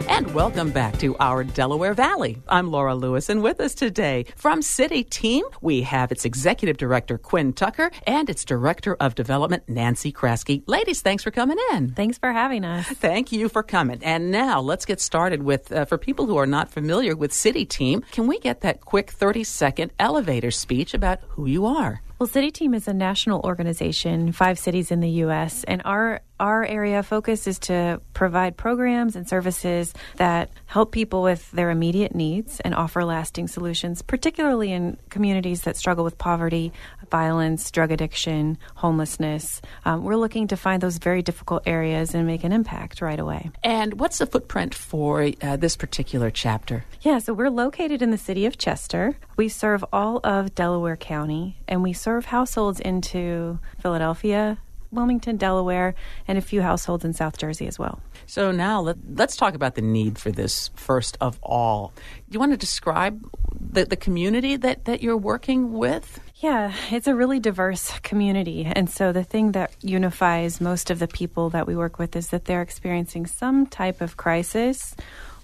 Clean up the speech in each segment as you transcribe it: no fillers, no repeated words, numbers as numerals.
And welcome back to our Delaware Valley. I'm Laura Lewis, and with us today from City Team, we have its Executive Director, Quinn Tucker, and its Director of Development, Nancy Kraske. Ladies, thanks for coming in. Thanks for having us. Thank you for coming. And now let's get started with, for people who are not familiar with City Team, can we get that quick 30-second elevator speech about who you are? Well, City Team is a national organization, 5 cities in the U.S., and our area of focus is to provide programs and services that help people with their immediate needs and offer lasting solutions, particularly in communities that struggle with poverty, violence, drug addiction, homelessness. We're looking to find those very difficult areas and make an impact right away. And what's the footprint for this particular chapter? Yeah, so we're located in the city of Chester. We serve all of Delaware County, and we serve households into Philadelphia, Wilmington, Delaware, and a few households in South Jersey as well. So now let's talk about the need for this first of all. Do you want to describe the community that you're working with? Yeah, it's a really diverse community. And so the thing that unifies most of the people that we work with is that they're experiencing some type of crisis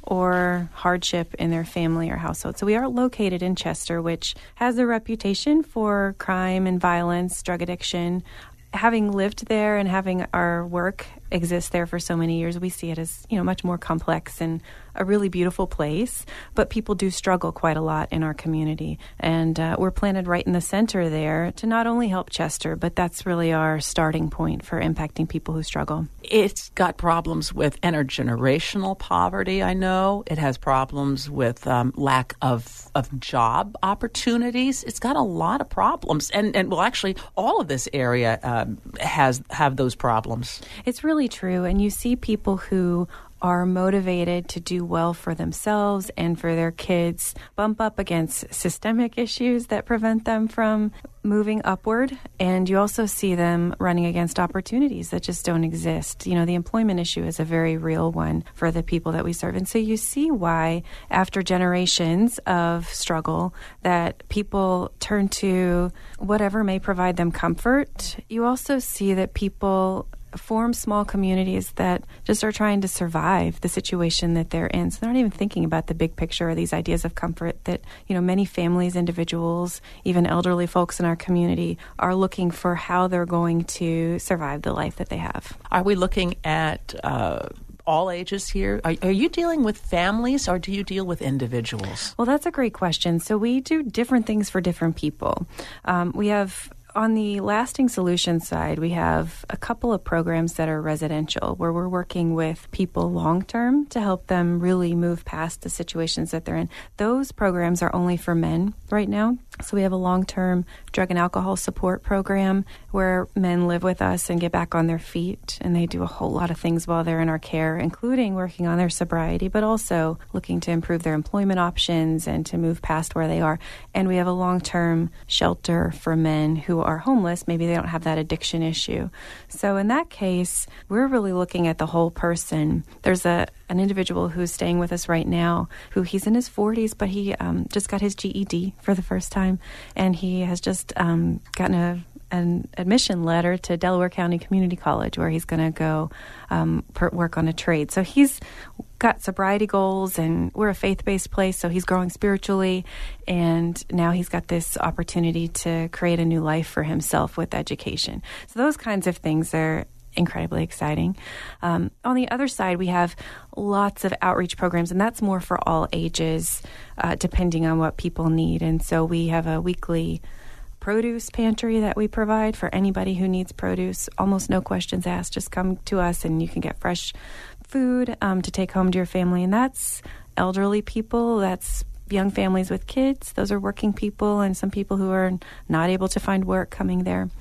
or hardship in their family or household. So we are located in Chester, which has a reputation for crime and violence, drug addiction. Having lived there and having our work exist there for so many years, we see it as, much more complex and a really beautiful place. But people do struggle quite a lot in our community. And we're planted right in the center there to not only help Chester, but that's really our starting point for impacting people who struggle. It's got problems with intergenerational poverty, I know. It has problems with lack of job opportunities. It's got a lot of problems. And well, actually, all of this area have those problems. It's really true. And you see people who are motivated to do well for themselves and for their kids bump up against systemic issues that prevent them from moving upward. And you also see them running against opportunities that just don't exist. The employment issue is a very real one for the people that we serve. And so you see why, after generations of struggle, that people turn to whatever may provide them comfort. You also see that people form small communities that just are trying to survive the situation that they're in. So they're not even thinking about the big picture or these ideas of comfort that, many families, individuals, even elderly folks in our community are looking for how they're going to survive the life that they have. Are we looking at all ages here? Are you dealing with families or do you deal with individuals? Well, that's a great question. So we do different things for different people. We have on the lasting solution side, we have a couple of programs that are residential where we're working with people long-term to help them really move past the situations that they're in. Those programs are only for men right now. So we have a long-term drug and alcohol support program where men live with us and get back on their feet, and they do a whole lot of things while they're in our care, including working on their sobriety, but also looking to improve their employment options and to move past where they are. And we have a long-term shelter for men who are homeless. Maybe they don't have that addiction issue. So in that case, we're really looking at the whole person. There's an individual who's staying with us right now who he's in his 40s, but he just got his GED for the first time, and he has just gotten an admission letter to Delaware County Community College where he's going to go work on a trade. So he's got sobriety goals, and we're a faith-based place, so he's growing spiritually, and now he's got this opportunity to create a new life for himself with education. So those kinds of things are incredibly exciting. On the other side, we have lots of outreach programs, and that's more for all ages, depending on what people need. And so we have a weekly produce pantry that we provide for anybody who needs produce. Almost no questions asked. Just come to us and you can get fresh food to take home to your family. And that's elderly people. That's young families with kids. Those are working people and some people who are not able to find work coming there.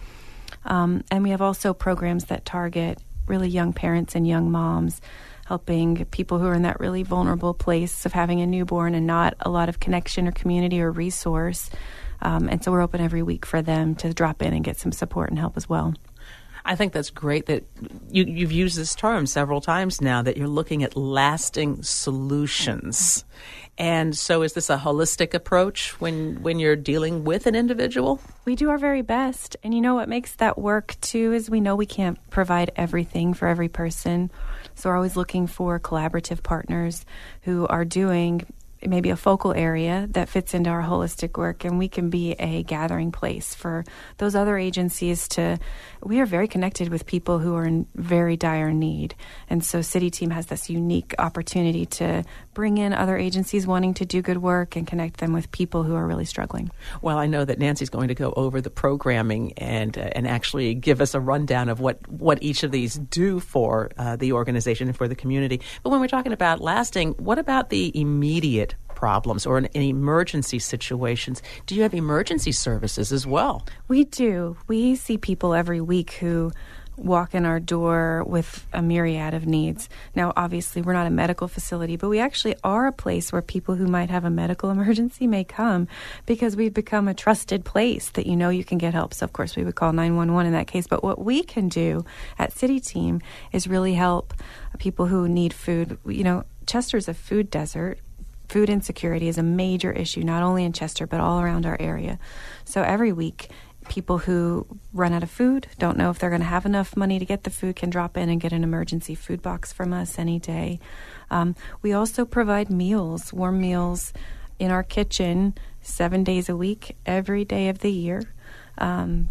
And we have also programs that target really young parents and young moms, helping people who are in that really vulnerable place of having a newborn and not a lot of connection or community or resource. And so we're open every week for them to drop in and get some support and help as well. I think that's great that you've used this term several times now, that you're looking at lasting solutions. And so is this a holistic approach when you're dealing with an individual? We do our very best. And you know what makes that work, too, is we know we can't provide everything for every person. So we're always looking for collaborative partners who are doing maybe a focal area that fits into our holistic work, and we can be a gathering place for those other agencies we are very connected with people who are in very dire need. And so City Team has this unique opportunity to bring in other agencies wanting to do good work and connect them with people who are really struggling. Well, I know that Nancy's going to go over the programming and actually give us a rundown of what each of these do for the organization and for the community. But when we're talking about lasting, what about the immediate problems or in emergency situations? Do you have emergency services as well? We do. We see people every week who walk in our door with a myriad of needs. Now, obviously, we're not a medical facility, but we actually are a place where people who might have a medical emergency may come because we've become a trusted place that you can get help. So, of course, we would call 911 in that case. But what we can do at City Team is really help people who need food. Chester's a food desert. Food insecurity is a major issue, not only in Chester, but all around our area. So every week, people who run out of food, don't know if they're going to have enough money to get the food, can drop in and get an emergency food box from us any day. We also provide meals, warm meals in our kitchen 7 days a week, every day of the year. And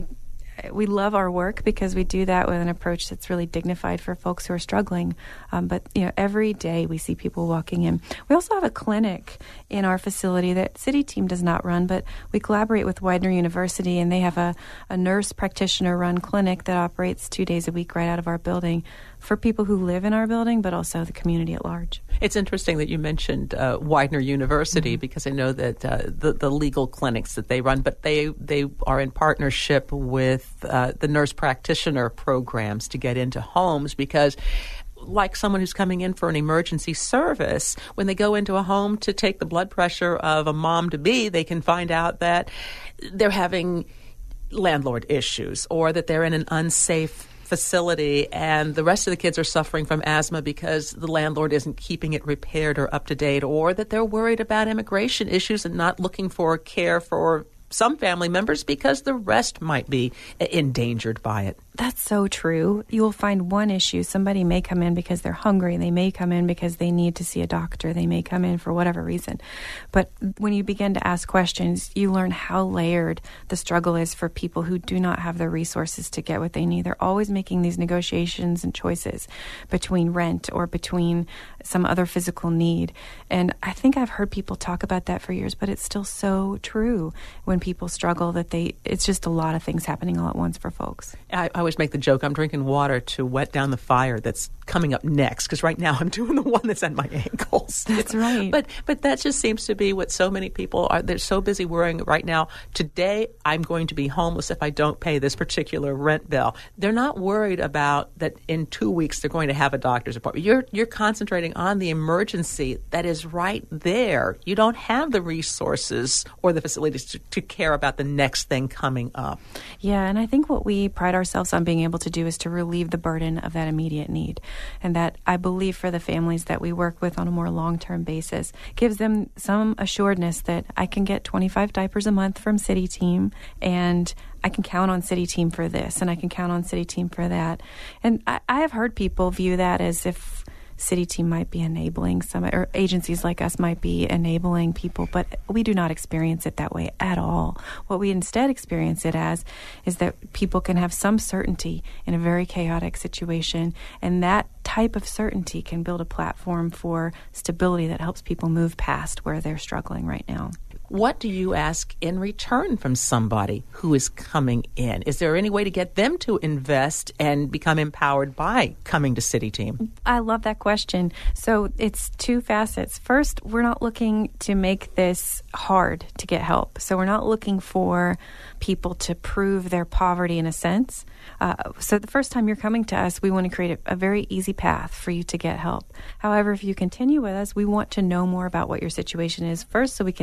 we love our work because we do that with an approach that's really dignified for folks who are struggling. But every day we see people walking in. We also have a clinic in our facility that City Team does not run, but we collaborate with Widener University, and they have a nurse practitioner-run clinic that operates 2 days a week right out of our building for people who live in our building, but also the community at large. It's interesting that you mentioned Widener University, because I know that the legal clinics that they run, but they are in partnership with the nurse practitioner programs to get into homes, because like someone who's coming in for an emergency service, when they go into a home to take the blood pressure of a mom-to-be, they can find out that they're having landlord issues or that they're in an unsafe facility and the rest of the kids are suffering from asthma because the landlord isn't keeping it repaired or up to date, or that they're worried about immigration issues and not looking for care for some family members because the rest might be endangered by it. That's so true. You will find one issue. Somebody may come in because they're hungry. They may come in because they need to see a doctor. They may come in for whatever reason. But when you begin to ask questions, you learn how layered the struggle is for people who do not have the resources to get what they need. They're always making these negotiations and choices between rent or between some other physical need. And I think I've heard people talk about that for years, but it's still so true when people struggle that it's just a lot of things happening all at once for folks. I always make the joke, I'm drinking water to wet down the fire that's coming up next, because right now I'm doing the one that's at my ankles. That's right. But that just seems to be what so many people are. They're so busy worrying right now, today I'm going to be homeless if I don't pay this particular rent bill. They're not worried about that in 2 weeks they're going to have a doctor's appointment. You're concentrating on the emergency that is right there. You don't have the resources or the facilities to care about the next thing coming up. Yeah, and I think what we pride ourselves on being able to do is to relieve the burden of that immediate need. And that, I believe, for the families that we work with on a more long-term basis, gives them some assuredness that I can get 25 diapers a month from City Team, and I can count on City Team for this, and I can count on City Team for that. And I have heard people view that as if City Team might be enabling some, or agencies like us might be enabling people, but we do not experience it that way at all. What we instead experience it as is that people can have some certainty in a very chaotic situation, and that type of certainty can build a platform for stability that helps people move past where they're struggling right now. What do you ask in return from somebody who is coming in? Is there any way to get them to invest and become empowered by coming to City Team? I love that question. So it's two facets. First, we're not looking to make this hard to get help. So we're not looking for people to prove their poverty in a sense. So the first time you're coming to us, we want to create a very easy path for you to get help. However, if you continue with us, we want to know more about what your situation is first so we can help.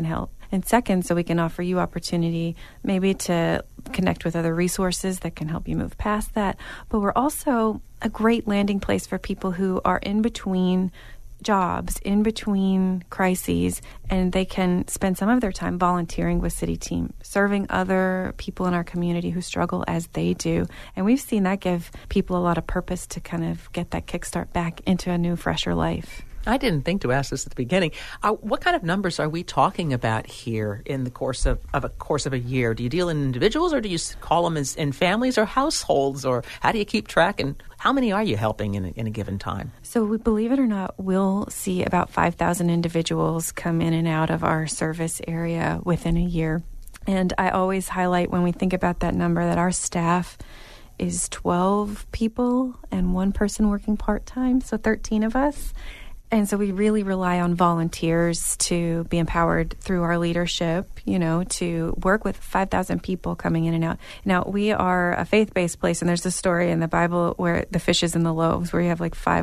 And second, so we can offer you opportunity maybe to connect with other resources that can help you move past that. But we're also a great landing place for people who are in between jobs, in between crises, and they can spend some of their time volunteering with City Team, serving other people in our community who struggle as they do. And we've seen that give people a lot of purpose to kind of get that kickstart back into a new, fresher life. I didn't think to ask this at the beginning. What kind of numbers are we talking about here in the course of a year? Do you deal in individuals, or do you call them in families or households, or how do you keep track? And how many are you helping in a given time? So we, believe it or not, we'll see about 5,000 individuals come in and out of our service area within a year. And I always highlight when we think about that number that our staff is 12 people and one person working part-time, so 13 of us. And so we really rely on volunteers to be empowered through our leadership, to work with 5,000 people coming in and out. Now, we are a faith-based place, and there's a story in the Bible where the fishes and the loaves, where you have like five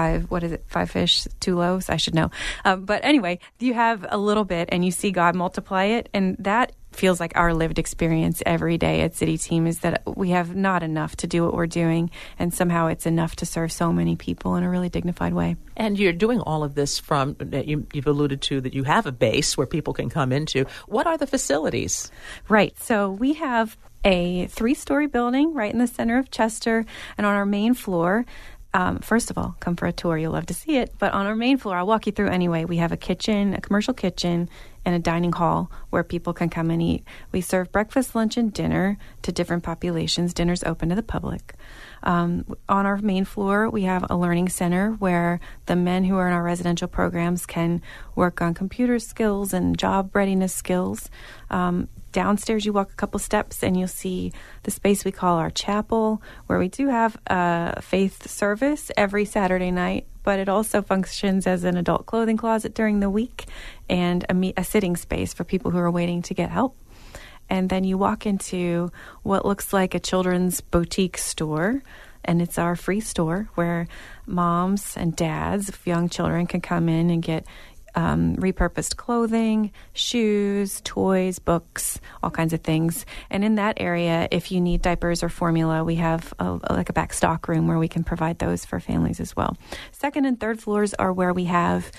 fish, 2 loaves? I should know. But anyway, you have a little bit and you see God multiply it, and that feels like our lived experience every day at City Team, is that we have not enough to do what we're doing, and somehow it's enough to serve so many people in a really dignified way. And you're doing all of this from, you've alluded to that you have a base where people can come into. What are the facilities? Right. So we have a 3-story building right in the center of Chester, and on our main floor, first of all, come for a tour. You'll love to see it. But on our main floor, I'll walk you through anyway. We have a kitchen, a commercial kitchen, and a dining hall where people can come and eat. We serve breakfast, lunch, and dinner to different populations. Dinner's open to the public. On our main floor, we have a learning center where the men who are in our residential programs can work on computer skills and job readiness skills. Downstairs, you walk a couple steps and you'll see the space we call our chapel, where we do have a faith service every Saturday night, but it also functions as an adult clothing closet during the week and a sitting space for people who are waiting to get help. And then you walk into what looks like a children's boutique store, and it's our free store where moms and dads of young children can come in and get repurposed clothing, shoes, toys, books, all kinds of things. And in that area, if you need diapers or formula, we have a back stock room where we can provide those for families as well. Second and third floors are where we have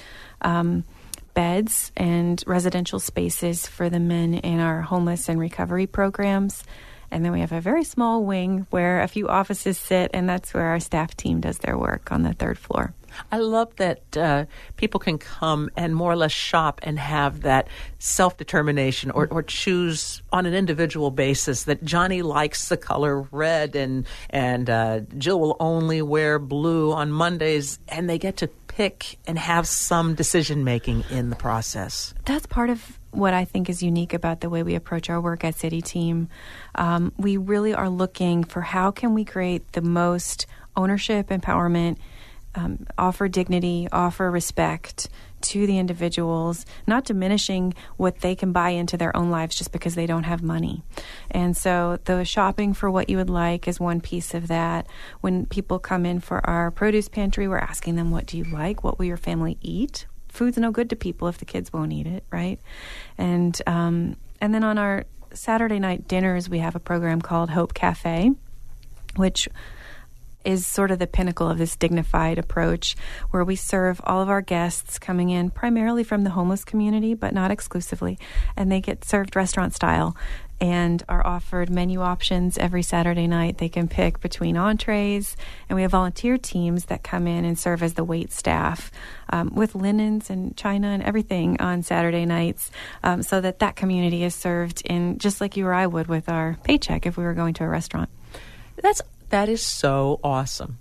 beds and residential spaces for the men in our homeless and recovery programs. And then we have a very small wing where a few offices sit, and that's where our staff team does their work on the third floor. I love that people can come and more or less shop and have that self-determination or choose on an individual basis that Johnny likes the color red and Jill will only wear blue on Mondays, and they get to pick and have some decision-making in the process. That's part of what I think is unique about the way we approach our work at City Team. We really are looking for how can we create the most ownership, empowerment, offer dignity, offer respect to the individuals, not diminishing what they can buy into their own lives just because they don't have money. And so the shopping for what you would like is one piece of that. When people come in for our produce pantry, we're asking them, what do you like? What will your family eat? Food's no good to people if the kids won't eat it, right? And then on our Saturday night dinners, we have a program called Hope Cafe, which is sort of the pinnacle of this dignified approach, where we serve all of our guests coming in primarily from the homeless community, but not exclusively, and they get served restaurant style and are offered menu options every Saturday night. They can pick between entrees, and we have volunteer teams that come in and serve as the wait staff with linens and china and everything on Saturday nights, so that community is served in just like you or I would with our paycheck if we were going to a restaurant. That is so awesome.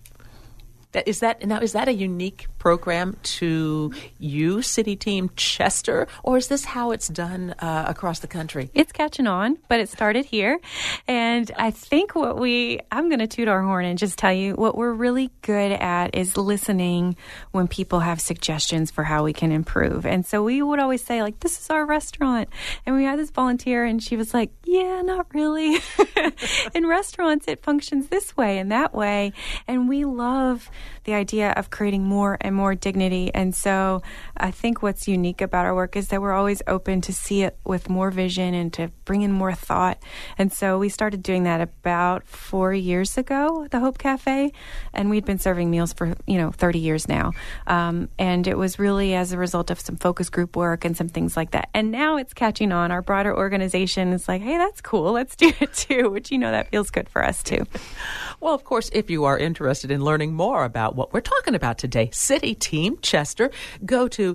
Is that a unique program to you, City Team Chester, or is this how it's done across the country? It's catching on, but it started here. And I think I'm going to toot our horn and just tell you what we're really good at is listening when people have suggestions for how we can improve. And so we would always say, like, this is our restaurant. And we had this volunteer, and she was like, yeah, not really. In restaurants, it functions this way and that way. And we love the idea of creating more and more dignity. And so I think what's unique about our work is that we're always open to see it with more vision and to bring in more thought. And so we started doing that about 4 years ago at the Hope Cafe, and we'd been serving meals for 30 years now. And it was really as a result of some focus group work and some things like that. And now it's catching on. Our broader organization is like, hey, that's cool. Let's do it too, which that feels good for us too. Well, of course, if you are interested in learning more about what we're talking about today, City Team Chester, go to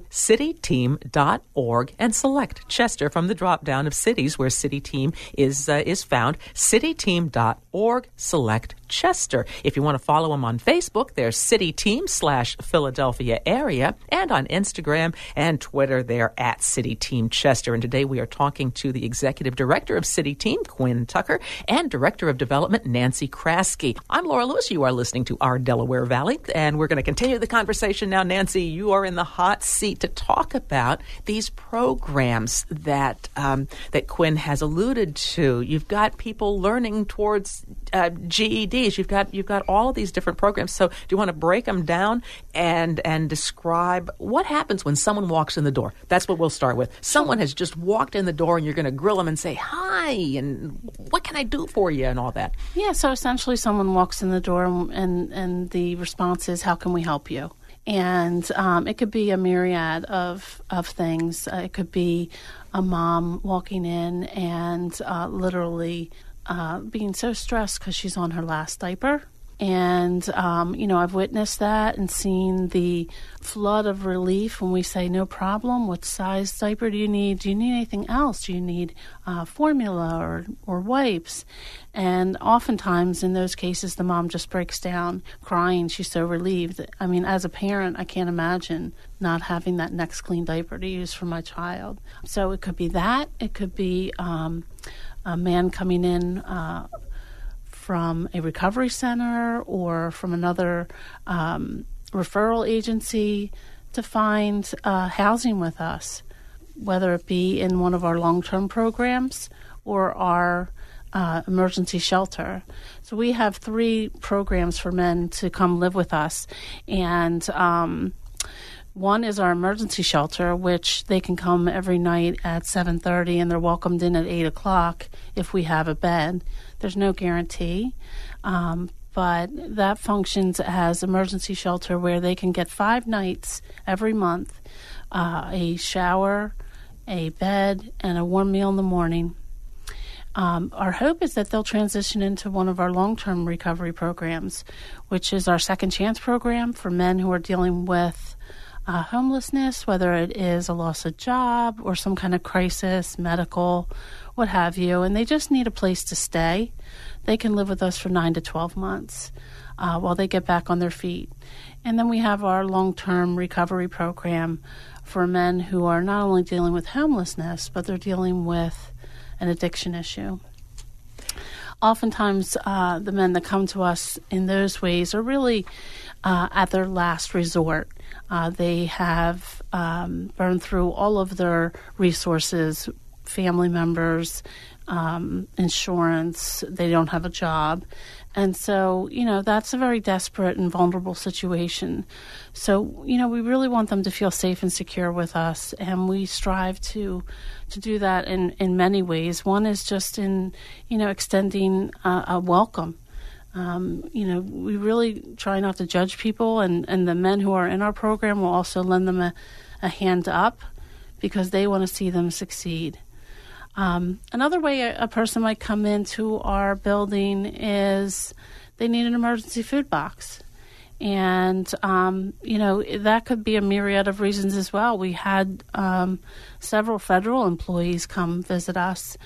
cityteam.org and select Chester from the drop-down of cities where City Team is found. Cityteam.org, select Chester. If you want to follow them on Facebook, they're City Team /Philadelphia area, and on Instagram and Twitter, they're at City Team Chester. And today we are talking to the Executive Director of City Team, Quinn Tucker, and Director of Development, Nancy Kraske. I'm Laura Lewis. You are listening to Our Delaware Valley, and we're going to continue the conversation now. Nancy, you are in the hot seat to talk about these programs that Quinn has alluded to. You've got people learning towards GEDs. You've got all of these different programs. So do you want to break them down and describe what happens when someone walks in the door? That's what we'll start with. Someone has just walked in the door, and you're going to grill them and say, hi, and what can I do for you, and all that. Yeah, so essentially someone walks in the door, and the response is, how can we help you? And it could be a myriad of things. It could be a mom walking in and literally being so stressed because she's on her last diaper. And, I've witnessed that and seen the flood of relief when we say, no problem. What size diaper do you need? Do you need anything else? Do you need formula or wipes? And oftentimes in those cases, the mom just breaks down crying. She's so relieved. I mean, as a parent, I can't imagine not having that next clean diaper to use for my child. So it could be that. It could be a man coming in from a recovery center or from another referral agency to find housing with us, whether it be in one of our long-term programs or our emergency shelter. So we have 3 programs for men to come live with us, and one is our emergency shelter, which they can come every night at 7:30, and they're welcomed in at 8 o'clock if we have a bed. There's no guarantee, but that functions as emergency shelter where they can get 5 nights every month, a shower, a bed, and a warm meal in the morning. Our hope is that they'll transition into one of our long-term recovery programs, which is our Second Chance program for men who are dealing with homelessness, whether it is a loss of job or some kind of crisis, medical, what have you, and they just need a place to stay. They can live with us for 9 to 12 months while they get back on their feet. And then we have our long-term recovery program for men who are not only dealing with homelessness, but they're dealing with an addiction issue. Oftentimes, the men that come to us in those ways are really at their last resort. They have burned through all of their resources, family members, insurance, they don't have a job. And so, that's a very desperate and vulnerable situation. So, we really want them to feel safe and secure with us, and we strive to do that in many ways. One is just in, extending a welcome. We really try not to judge people, and the men who are in our program will also lend them a hand up because they want to see them succeed. Another way a person might come into our building is they need an emergency food box. And, that could be a myriad of reasons as well. We had several federal employees come visit us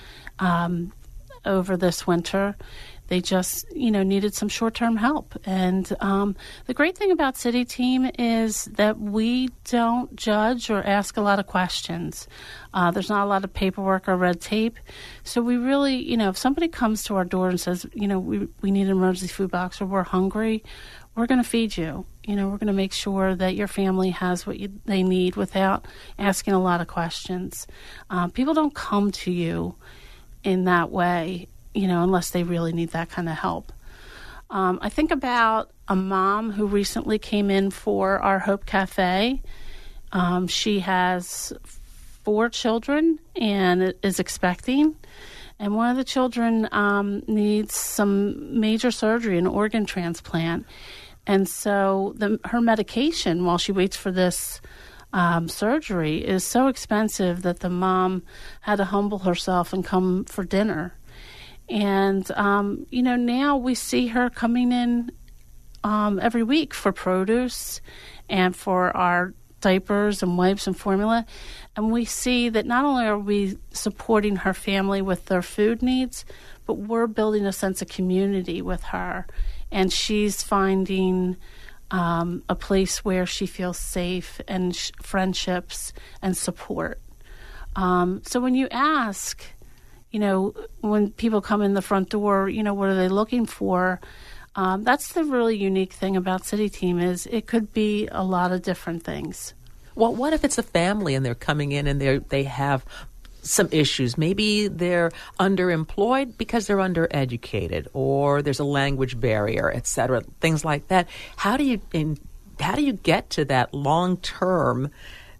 over this winter. They just, needed some short-term help. And the great thing about City Team is that we don't judge or ask a lot of questions. There's not a lot of paperwork or red tape. So we really, if somebody comes to our door and says, we need an emergency food box or we're hungry, we're going to feed you. We're going to make sure that your family has what they need without asking a lot of questions. People don't come to you in that way, unless they really need that kind of help. I think about a mom who recently came in for our Hope Cafe. She has 4 children and is expecting. And one of the children needs some major surgery, an organ transplant. And so her medication while she waits for this surgery is so expensive that the mom had to humble herself and come for dinner. And, now we see her coming in every week for produce and for our diapers and wipes and formula. And we see that not only are we supporting her family with their food needs, but we're building a sense of community with her. And she's finding a place where she feels safe and friendships and support. So when you ask, when people come in the front door, what are they looking for? That's the really unique thing about City Team is it could be a lot of different things. Well, what if it's a family and they're coming in and they have some issues? Maybe they're underemployed because they're undereducated, or there's a language barrier, et cetera, things like that. How do you get to that long-term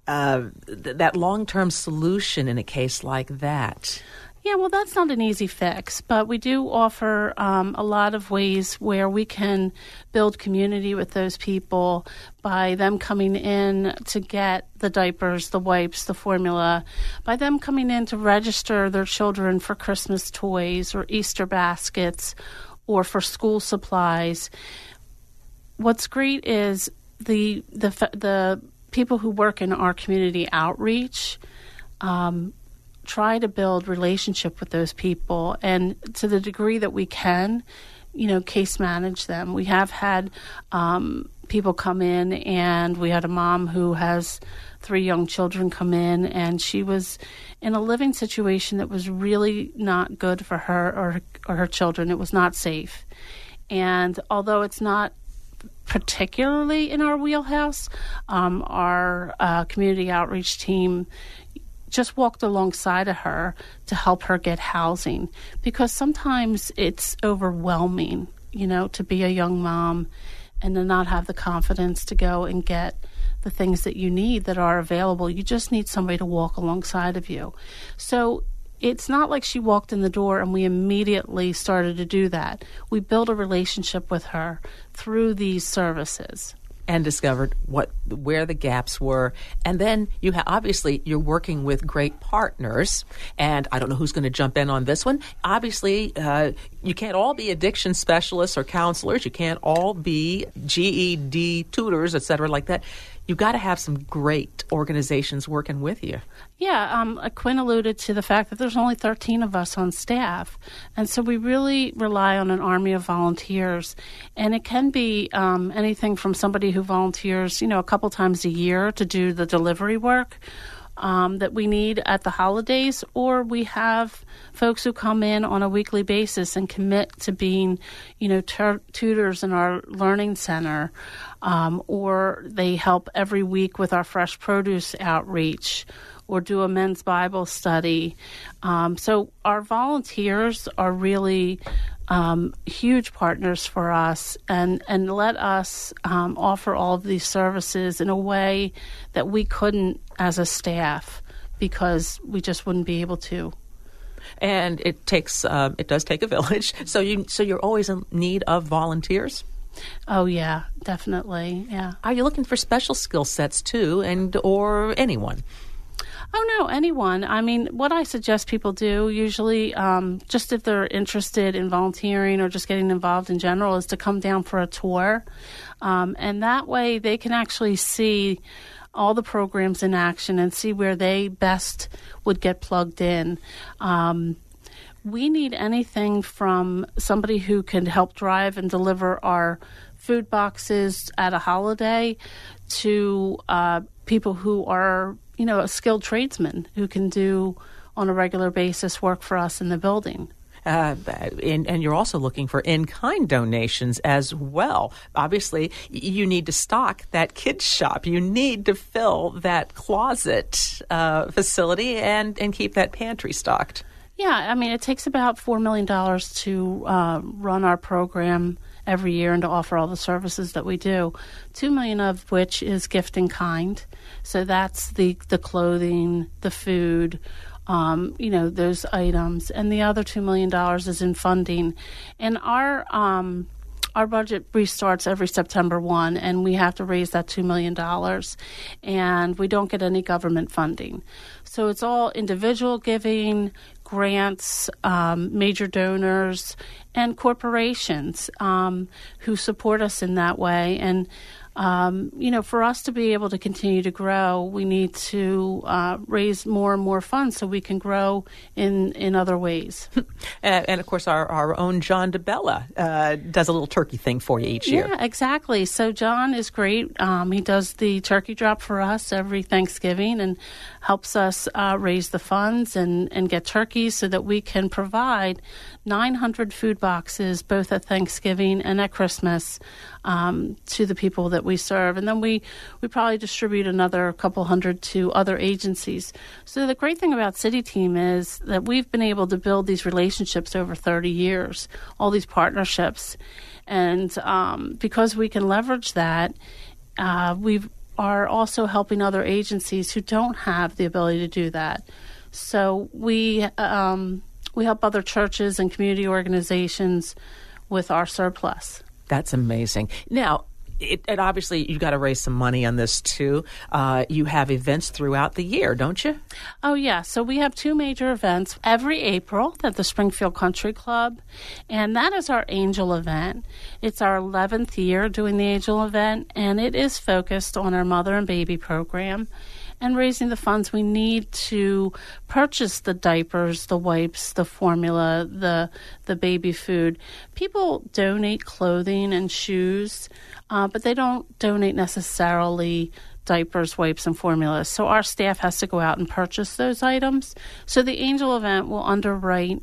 solution in a case like that? Yeah, well, that's not an easy fix, but we do offer a lot of ways where we can build community with those people by them coming in to get the diapers, the wipes, the formula, by them coming in to register their children for Christmas toys or Easter baskets or for school supplies. What's great is the people who work in our community outreach try to build relationship with those people, and to the degree that we can, case manage them. We have had people come in, and we had a mom who has 3 young children come in, and she was in a living situation that was really not good for her or her children. It was not safe. And although it's not particularly in our wheelhouse, our community outreach team just walked alongside of her to help her get housing, because sometimes it's overwhelming, to be a young mom and to not have the confidence to go and get the things that you need that are available. You just need somebody to walk alongside of you. So it's not like she walked in the door and we immediately started to do that. We built a relationship with her through these services. And discovered where the gaps were. And then obviously you're working with great partners. And I don't know who's going to jump in on this one. Obviously, you can't all be addiction specialists or counselors. You can't all be GED tutors, et cetera, like that. You've got to have some great organizations working with you. Yeah, Quinn alluded to the fact that there's only 13 of us on staff. And so we really rely on an army of volunteers. And it can be anything from somebody who volunteers, a couple times a year to do the delivery work that we need at the holidays, or we have folks who come in on a weekly basis and commit to being, tutors in our learning center, or they help every week with our fresh produce outreach, or do a men's Bible study. So our volunteers are really huge partners for us, and let us offer all of these services in a way that we couldn't as a staff, because we just wouldn't be able to. And it does take a village. So you're always in need of volunteers? Oh yeah, definitely. Yeah. Are you looking for special skill sets too, or anyone? Oh, no, anyone. I mean, what I suggest people do usually, just if they're interested in volunteering or just getting involved in general, is to come down for a tour. And that way they can actually see all the programs in action and see where they best would get plugged in. We need anything from somebody who can help drive and deliver our food boxes at a holiday to people who are a skilled tradesman who can do on a regular basis work for us in the building. And you're also looking for in-kind donations as well. Obviously, you need to stock that kids shop. You need to fill that closet facility and keep that pantry stocked. Yeah, I mean, it takes about $4 million to run our program every year and to offer all the services that we do, $2 million of which is gift in kind. So that's the clothing, the food, those items. And the other $2 million is in funding. And our budget restarts every September 1, and we have to raise that $2 million, and we don't get any government funding. So it's all individual giving, grants, major donors, and corporations who support us in that way. And for us to be able to continue to grow, we need to raise more and more funds so we can grow in other ways. And of course, our own John DeBella does a little turkey thing for you each year. Yeah, exactly. So John is great. He does the turkey drop for us every Thanksgiving and helps us raise the funds and get turkeys so that we can provide 900 food boxes both at Thanksgiving and at Christmas to the people that we serve. And then we probably distribute another couple hundred to other agencies. So the great thing about City Team is that we've been able to build these relationships over 30 years, all these partnerships. And because we can leverage that, we are also helping other agencies who don't have the ability to do that. So we help other churches and community organizations with our surplus. That's amazing. Now, and obviously, you've got to raise some money on this, too. You have events throughout the year, don't you? Oh, yeah. So we have 2 major events every April at the Springfield Country Club, and that is our Angel event. It's our 11th year doing the Angel event, and it is focused on our mother and baby program and raising the funds we need to purchase the diapers, the wipes, the formula, the baby food. People donate clothing and shoes, but they don't donate necessarily diapers, wipes, and formulas. So our staff has to go out and purchase those items. So the Angel event will underwrite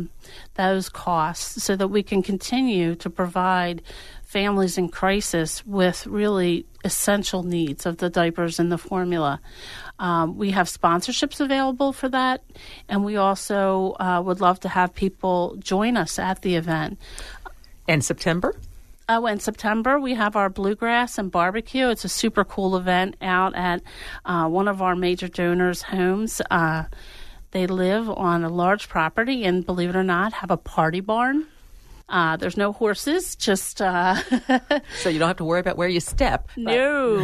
those costs so that we can continue to provide families in crisis with really essential needs of the diapers and the formula. We have sponsorships available for that, and we also would love to have people join us at the event. And September? In September, we have our Bluegrass and Barbecue. It's a super cool event out at one of our major donors' homes. They live on a large property and, believe it or not, have a party barn. There's no horses, just... So you don't have to worry about where you step. No.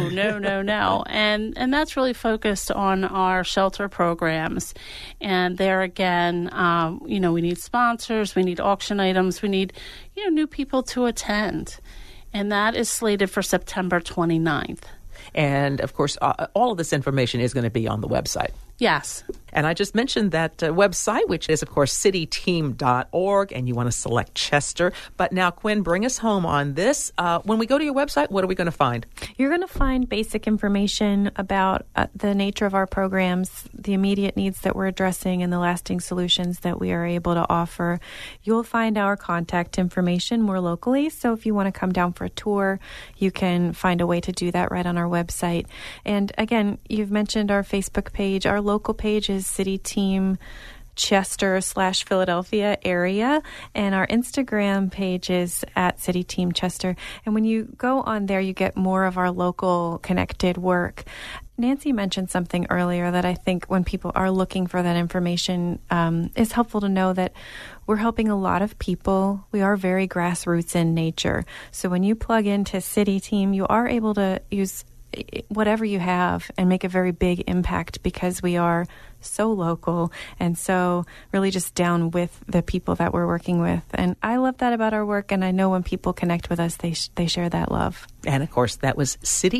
And that's really focused on our shelter programs. And there again, we need sponsors, we need auction items, we need, new people to attend. And that is slated for September 29th. And, of course, all of this information is going to be on the website. Yes. And I just mentioned that website, which is, of course, cityteam.org, and you want to select Chester. But now, Quinn, bring us home on this. When we go to your website, what are we going to find? You're going to find basic information about the nature of our programs, the immediate needs that we're addressing, and the lasting solutions that we are able to offer. You'll find our contact information more locally. So if you want to come down for a tour, you can find a way to do that right on our website. And again, you've mentioned our Facebook page. Our local page is City Team Chester / Philadelphia area, and our Instagram page is at City Team Chester. And when you go on there, you get more of our local connected work. Nancy mentioned something earlier that I think when people are looking for that information, it's helpful to know that we're helping a lot of people. We are very grassroots in nature. So when you plug into City Team, you are able to use whatever you have and make a very big impact because we are so local and so really just down with the people that we're working with. And I love that about our work, and I know when people connect with us, they share that love. And, of course, that was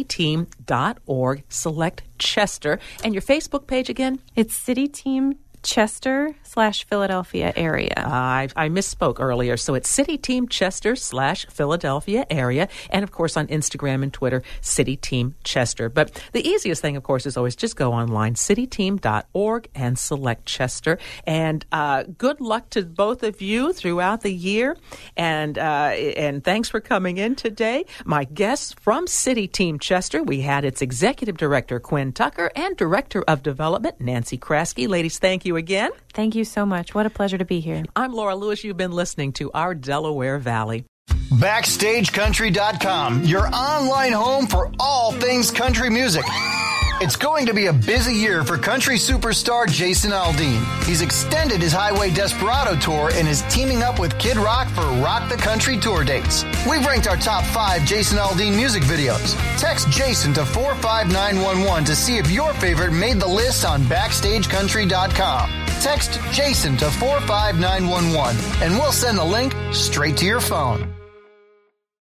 cityteam.org. Select Chester. And your Facebook page again? It's City Team Chester / Philadelphia area. I misspoke earlier. So it's City Team Chester / Philadelphia area. And, of course, on Instagram and Twitter, City Team Chester. But the easiest thing, of course, is always just go online, cityteam.org, and select Chester. And good luck to both of you throughout the year. And thanks for coming in today. My guests from City Team Chester, we had its Executive Director, Quinn Tucker, and Director of Development, Nancy Kraske. Ladies, thank you again. Thank you so much. What a pleasure to be here. I'm Laura Lewis. You've been listening to Our Delaware Valley. BackstageCountry.com, your online home for all things country music. It's going to be a busy year for country superstar Jason Aldean. He's extended his Highway Desperado tour and is teaming up with Kid Rock for Rock the Country tour dates. We've ranked our top 5 Jason Aldean music videos. Text Jason to 45911 to see if your favorite made the list on BackstageCountry.com. Text Jason to 45911 and we'll send the link straight to your phone.